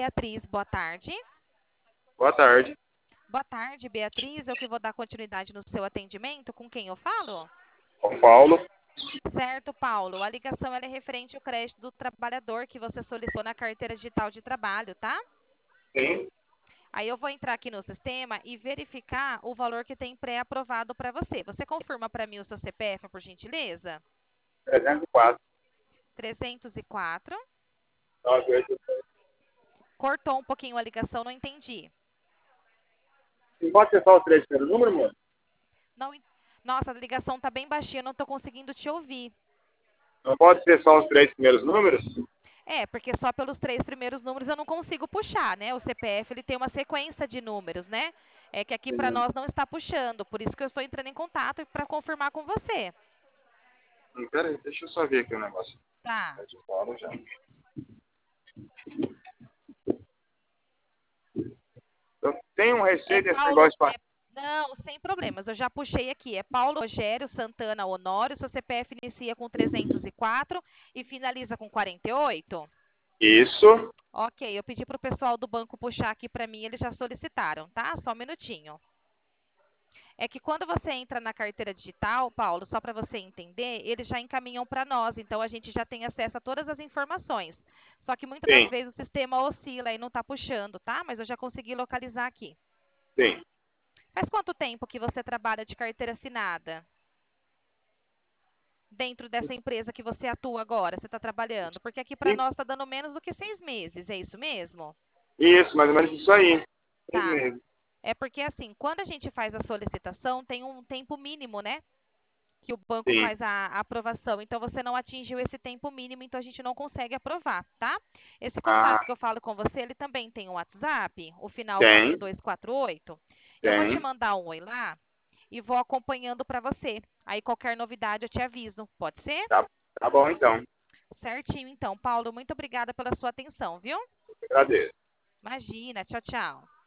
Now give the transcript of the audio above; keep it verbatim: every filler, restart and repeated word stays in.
Beatriz, boa tarde. Boa tarde. Boa tarde, Beatriz. Eu que vou dar continuidade no seu atendimento. Com quem eu falo? São Paulo. Certo, Paulo. A ligação ela é referente ao crédito do trabalhador que você solicitou na carteira digital de trabalho, tá? Sim. Aí eu vou entrar aqui no sistema e verificar o valor que tem pré-aprovado para você. Você confirma para mim o seu C P F, por gentileza? trezentos e quatro. trezentos e quatro. nove oito. Cortou um pouquinho a ligação, não entendi. Não pode ser só os três primeiros números, mano? Não, en- Nossa, a ligação tá bem baixinha, não estou conseguindo te ouvir. Não pode ser só os três primeiros números? É, porque só pelos três primeiros números eu não consigo puxar, né? O C P F ele tem uma sequência de números, né? É que aqui para Sim. nós não está puxando, por isso que eu estou entrando em contato para confirmar com você. Hum, Pera aí, deixa eu só ver aqui o negócio. Tá. Tá de fora já. Eu tenho um É receio desse Paulo. negócio de... É, não, sem problemas. Eu já puxei aqui. É Paulo Rogério Santana Honório. Seu C P F inicia com trezentos e quatro e finaliza com quarenta e oito. Isso. Ok, eu pedi para o pessoal do banco puxar aqui para mim, eles já solicitaram, tá? Só um minutinho. É que quando você entra na carteira digital, Paulo, só para você entender, eles já encaminham para nós, então a gente já tem acesso a todas as informações. Só que muitas das Sim, vezes o sistema oscila e não está puxando, tá? Mas eu já consegui localizar aqui. sim. Faz quanto tempo que você trabalha de carteira assinada? Dentro dessa empresa que você atua agora, você está trabalhando? Porque aqui para Sim. nós está dando menos do que seis meses, é isso mesmo? Isso, mais ou menos isso aí. Três Tá. meses. É porque assim, quando a gente faz a solicitação, tem um tempo mínimo, né? Que o banco Sim. faz a, a aprovação. Então, você não atingiu esse tempo mínimo, então a gente não consegue aprovar, tá? Esse Ah, contato que eu falo com você, ele também tem um WhatsApp, o final quatro tem, dois quatro oito. Eu vou te tem. mandar um oi lá e vou acompanhando para você. Aí, qualquer novidade, eu te aviso. Pode ser? Tá, tá bom então. Certinho, então. Paulo, muito obrigada pela sua atenção, viu? Agradeço. Imagina. Tchau, tchau.